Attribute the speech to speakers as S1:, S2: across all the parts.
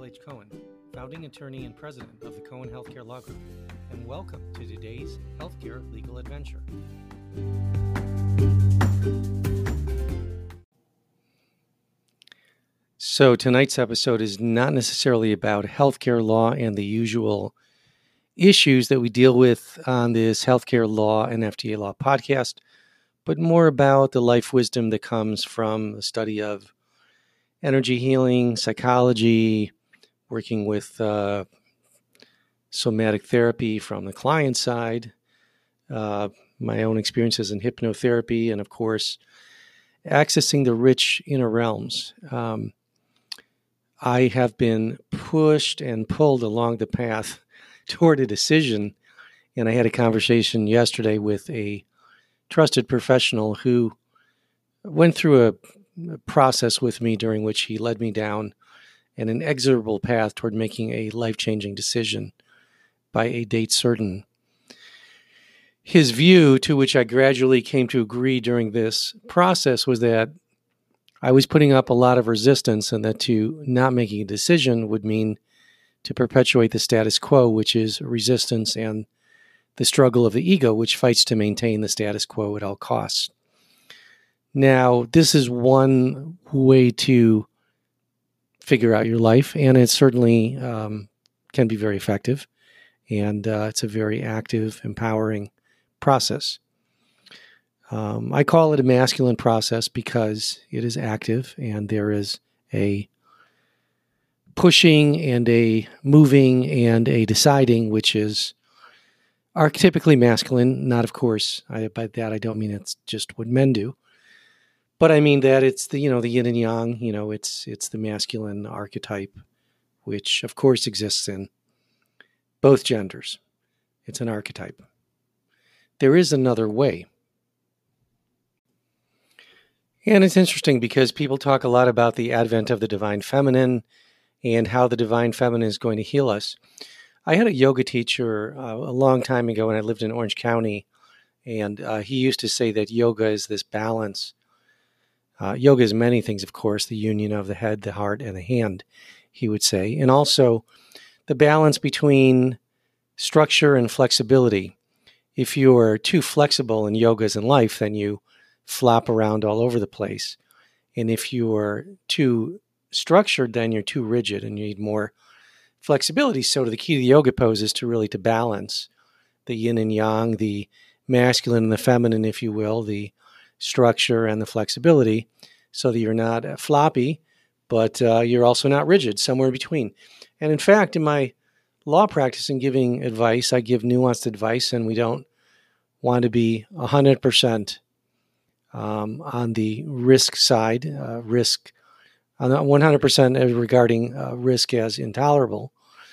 S1: H. Cohen, founding attorney and president of the Cohen Healthcare Law Group, and welcome to today's Healthcare Legal Adventure. So tonight's episode is not necessarily about healthcare law and the usual issues that we deal with on this Healthcare Law and FDA Law podcast, but more about the life wisdom that comes from the study of energy healing, psychology, working with somatic therapy from the client side, my own experiences in hypnotherapy, and of course, accessing the rich inner realms. I have been pushed and pulled along the path toward a decision, and I had a conversation yesterday with a trusted professional who went through a process with me during which he led me down an inexorable path toward making a life-changing decision by a date certain. His view, to which I gradually came to agree during this process, was that I was putting up a lot of resistance and that to not making a decision would mean to perpetuate the status quo, which is resistance and the struggle of the ego, which fights to maintain the status quo at all costs. Now, this is one way to figure out your life, and it certainly can be very effective, and it's a very active, empowering process. I call it a masculine process because it is active and there is a pushing and a moving and a deciding, which is archetypically masculine. Not, of course, by that I don't mean it's just what men do, but I mean that it's the yin and yang. It's the masculine archetype, which of course exists in both genders. It's an archetype. There is another way. And it's interesting because people talk a lot about the advent of the divine feminine and how the divine feminine is going to heal us. I had a yoga teacher a long time ago when I lived in Orange County, and he used to say that yoga is this balance. Yoga is many things, of course, the union of the head, the heart, and the hand, he would say, and also the balance between structure and flexibility. If you're too flexible in yoga as in life, then you flop around all over the place. And if you're too structured, then you're too rigid and you need more flexibility. So the key to the yoga pose is to balance the yin and yang, the masculine and the feminine, if you will, the structure and the flexibility, so that you're not floppy, but you're also not rigid, somewhere in between. And in fact, in my law practice and giving advice, I give nuanced advice, and we don't want to be 100% on the risk side, risk on 100% regarding risk as intolerable,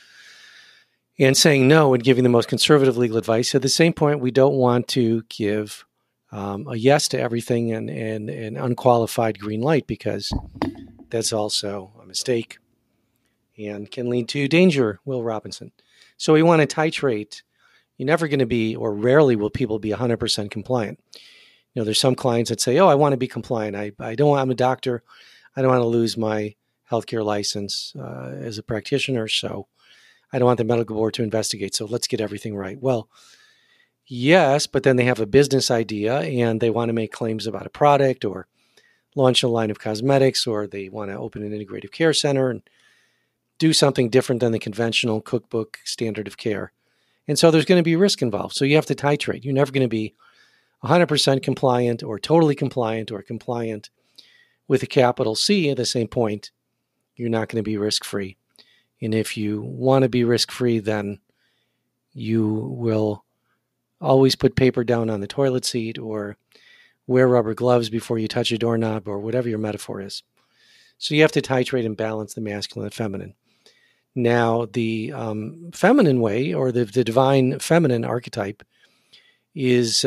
S1: and saying no and giving the most conservative legal advice. At the same point, we don't want to give a yes to everything and an unqualified green light, because that's also a mistake and can lead to danger, Will Robinson. So we want to titrate. You're never going to be, or rarely will people be 100% compliant. There's some clients that say, I want to be compliant. I'm a doctor. I don't want to lose my healthcare license as a practitioner, so I don't want the medical board to investigate. So let's get everything right. Well, yes, but then they have a business idea and they want to make claims about a product or launch a line of cosmetics, or they want to open an integrative care center and do something different than the conventional cookbook standard of care. And so there's going to be risk involved. So you have to titrate. You're never going to be 100% compliant or totally compliant or compliant with a capital C. At the same point, you're not going to be risk-free. And if you want to be risk-free, then you will always put paper down on the toilet seat or wear rubber gloves before you touch a doorknob, or whatever your metaphor is. So you have to titrate and balance the masculine and feminine. Now, the feminine way, or the divine feminine archetype, is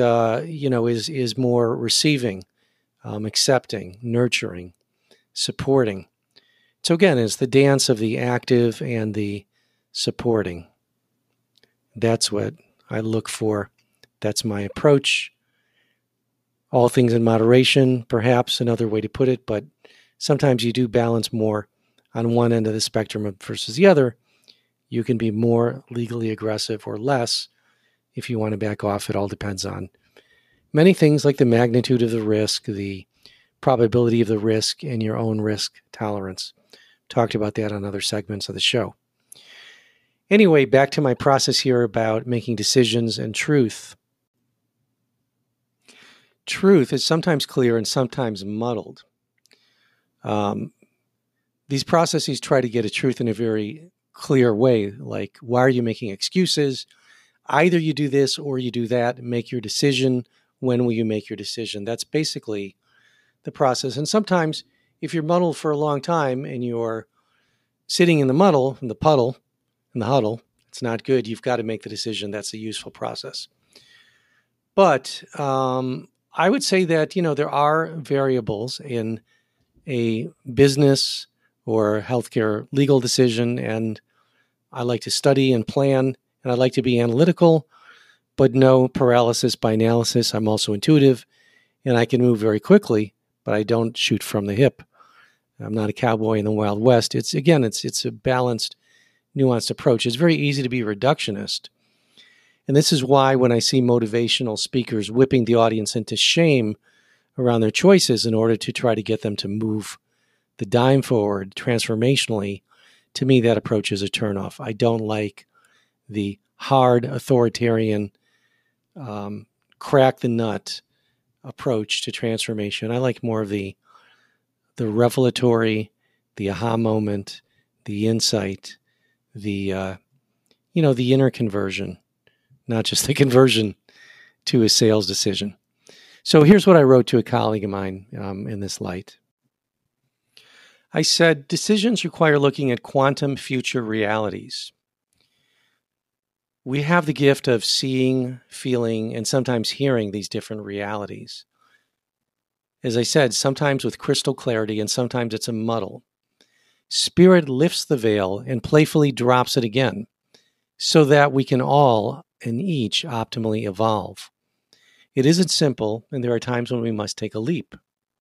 S1: more receiving, accepting, nurturing, supporting. So again, it's the dance of the active and the supporting. That's what I look for. That's my approach. All things in moderation, perhaps another way to put it, but sometimes you do balance more on one end of the spectrum versus the other, you can be more legally aggressive or less. If you want to back off, it all depends on many things like the magnitude of the risk, the probability of the risk, and your own risk tolerance. Talked about that on other segments of the show. Anyway, back to my process here about making decisions and truth. Truth is sometimes clear and sometimes muddled. These processes try to get a truth in a very clear way, like, why are you making excuses? Either you do this or you do that. Make your decision. When will you make your decision? That's basically the process. And sometimes if you're muddled for a long time and you're sitting in the muddle, in the puddle, in the huddle, it's not good. You've got to make the decision. That's a useful process. But I would say that, there are variables in a business or healthcare legal decision, and I like to study and plan, and I like to be analytical, but no paralysis by analysis. I'm also intuitive, and I can move very quickly, but I don't shoot from the hip. I'm not a cowboy in the Wild West. It's a balanced, nuanced approach. It's very easy to be reductionist. And this is why when I see motivational speakers whipping the audience into shame around their choices in order to try to get them to move the dime forward transformationally, to me that approach is a turnoff. I don't like the hard, authoritarian, crack the nut approach to transformation. I like more of the revelatory, the aha moment, the insight, the inner conversion, not just the conversion to a sales decision. So here's what I wrote to a colleague of mine in this light. I said, decisions require looking at quantum future realities. We have the gift of seeing, feeling, and sometimes hearing these different realities. As I said, sometimes with crystal clarity and sometimes it's a muddle. Spirit lifts the veil and playfully drops it again so that we can all and each optimally evolve. It isn't simple, and there are times when we must take a leap.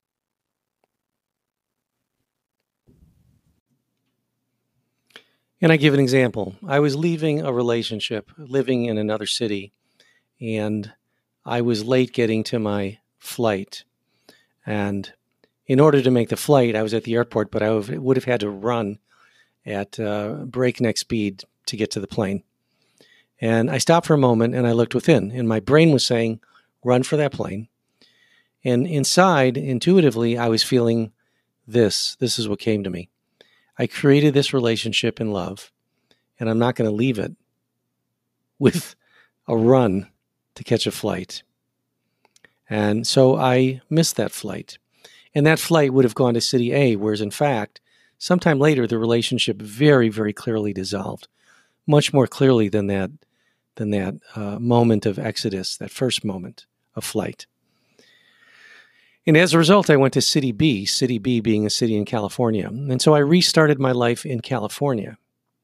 S1: And I give an example. I was leaving a relationship, living in another city, and I was late getting to my flight. And in order to make the flight, I was at the airport, but I would have had to run at breakneck speed to get to the plane. And I stopped for a moment and I looked within, and my brain was saying, run for that plane. And inside, intuitively, I was feeling this. This is what came to me. I created this relationship in love, and I'm not going to leave it with a run to catch a flight. And so I missed that flight. And that flight would have gone to City A, whereas in fact, sometime later, the relationship very, very clearly dissolved, much more clearly than that moment of exodus, that first moment of flight. And as a result, I went to City B being a city in California. And so I restarted my life in California.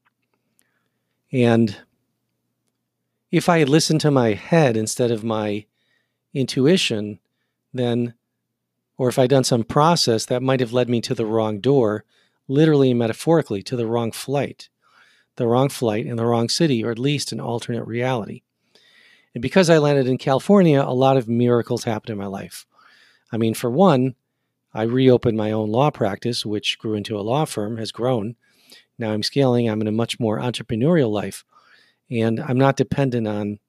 S1: And if I had listened to my head instead of my intuition, then, or if I'd done some process, that might have led me to the wrong door, literally and metaphorically, to the wrong flight in the wrong city, or at least an alternate reality. And because I landed in California, a lot of miracles happened in my life. I mean, for one, I reopened my own law practice, which grew into a law firm, has grown. Now I'm scaling. I'm in a much more entrepreneurial life. And I'm not dependent on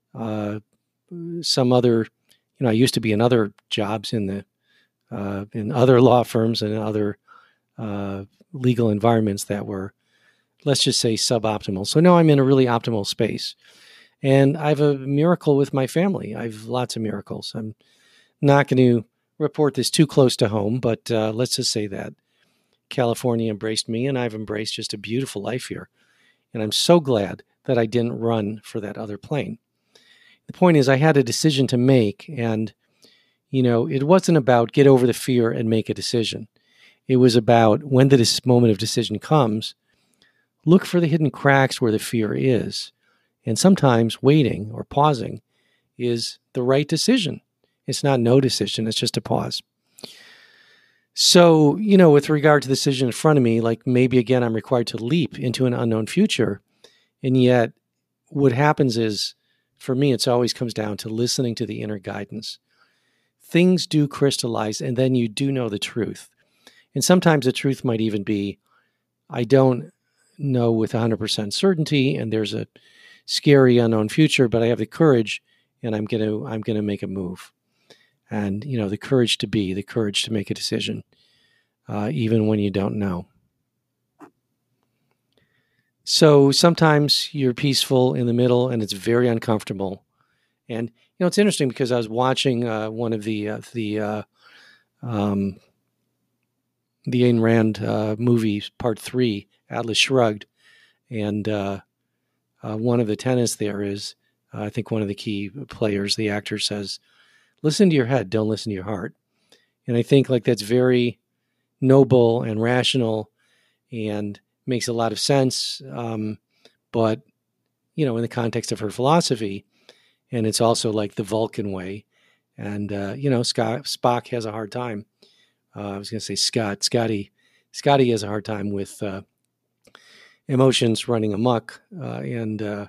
S1: some other, I used to be in other jobs in other law firms and other legal environments that were, let's just say, suboptimal. So now I'm in a really optimal space. And I have a miracle with my family. I have lots of miracles. I'm not going to report this too close to home, but let's just say that California embraced me, and I've embraced just a beautiful life here. And I'm so glad that I didn't run for that other plane. The point is, I had a decision to make, and, it wasn't about get over the fear and make a decision. It was about when this moment of decision comes, look for the hidden cracks where the fear is. And sometimes waiting or pausing is the right decision. It's not no decision. It's just a pause. So, with regard to the decision in front of me, like maybe again, I'm required to leap into an unknown future. And yet, what happens is, for me, it's always comes down to listening to the inner guidance. Things do crystallize, and then you do know the truth. And sometimes the truth might even be, I don't know with 100% certainty, and there's a scary unknown future, but I have the courage, and I'm gonna make a move. And the courage to make a decision, even when you don't know. So sometimes you're peaceful in the middle, and it's very uncomfortable. And it's interesting because I was watching one of the Ayn Rand movies, Part 3, Atlas Shrugged, and one of the tenets there is, I think one of the key players, the actor, says, "Listen to your head, don't listen to your heart." And I think that's very noble and rational, and makes a lot of sense. But in the context of her philosophy. And it's also like the Vulcan way. And, Spock has a hard time. I was going to say Scotty has a hard time with emotions running amok. And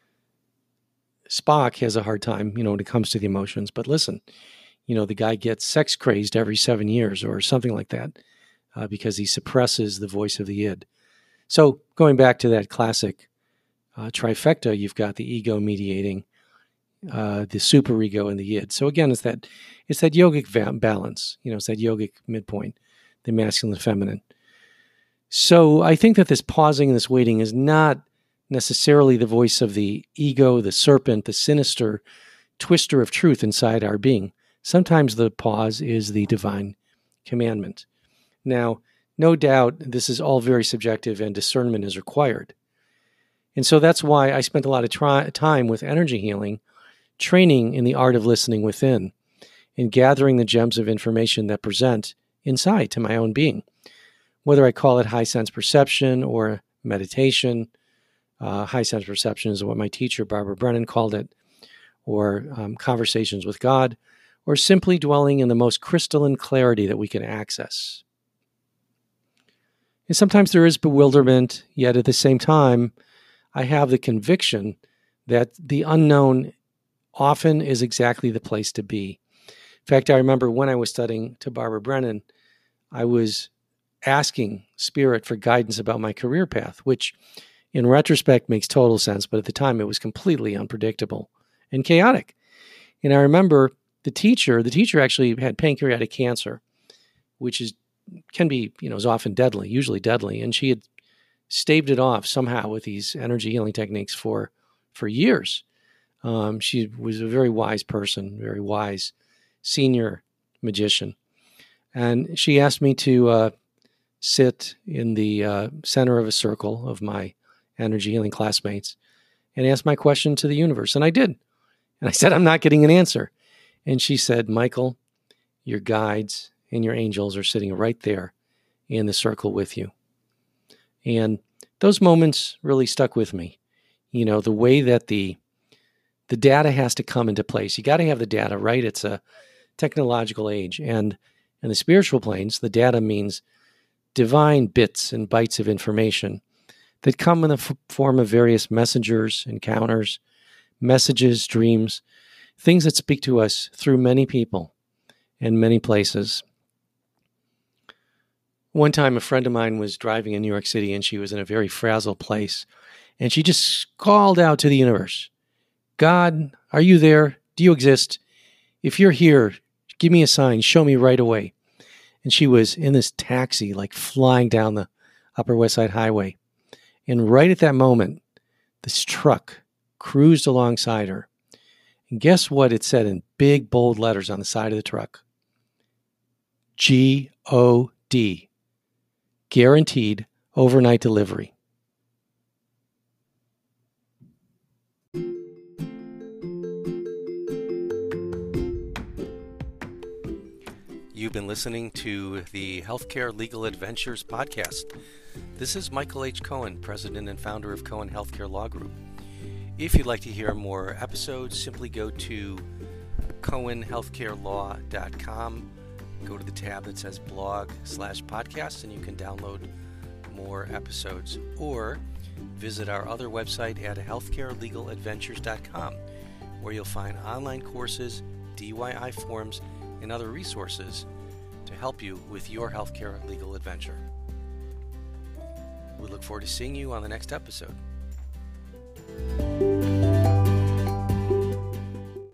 S1: Spock has a hard time, when it comes to the emotions. But listen, the guy gets sex crazed every 7 years or something like that because he suppresses the voice of the id. So going back to that classic trifecta, you've got the ego mediating, the superego, and the id. So again, it's that yogic balance. It's that yogic midpoint, the masculine and feminine. So I think that this pausing and this waiting is not necessarily the voice of the ego, the serpent, the sinister twister of truth inside our being. Sometimes the pause is the divine commandment. Now, no doubt this is all very subjective, and discernment is required. And so that's why I spent a lot of time with energy healing, training in the art of listening within, and gathering the gems of information that present insight to my own being. Whether I call it high sense perception or meditation, high sense perception is what my teacher, Barbara Brennan, called it, or conversations with God, or simply dwelling in the most crystalline clarity that we can access. And sometimes there is bewilderment, yet at the same time, I have the conviction that the unknown often is exactly the place to be. In fact, I remember when I was studying to Barbara Brennan, I was asking Spirit for guidance about my career path, which in retrospect makes total sense, but at the time it was completely unpredictable and chaotic. And I remember the teacher actually had pancreatic cancer, which can be, is often deadly, usually deadly. And she had staved it off somehow with these energy healing techniques for years. She was a very wise person, very wise senior magician. And she asked me to sit in the center of a circle of my energy healing classmates and ask my question to the universe. And I did. And I said, I'm not getting an answer. And she said, Michael, your guides and your angels are sitting right there in the circle with you. And those moments really stuck with me. The way that the data has to come into place. You got to have the data, right? It's a technological age. And in the spiritual planes, the data means divine bits and bytes of information that come in the form of various messengers, encounters, messages, dreams, things that speak to us through many people and many places. One time, a friend of mine was driving in New York City, and she was in a very frazzled place, and she just called out to the universe, God, are you there? Do you exist? If you're here, give me a sign. Show me right away. And she was in this taxi, flying down the Upper West Side Highway. And right at that moment, this truck cruised alongside her. And guess what it said in big, bold letters on the side of the truck? G-O-D. Guaranteed overnight delivery. You've been listening to the Healthcare Legal Adventures podcast. This is Michael H. Cohen, president and founder of Cohen Healthcare Law Group. If you'd like to hear more episodes, simply go to cohenhealthcarelaw.com. go to the tab that says blog/podcasts and you can download more episodes. Or visit our other website at healthcarelegaladventures.com, where you'll find online courses, DIY forums, and other resources to help you with your healthcare legal adventure. We look forward to seeing you on the next episode.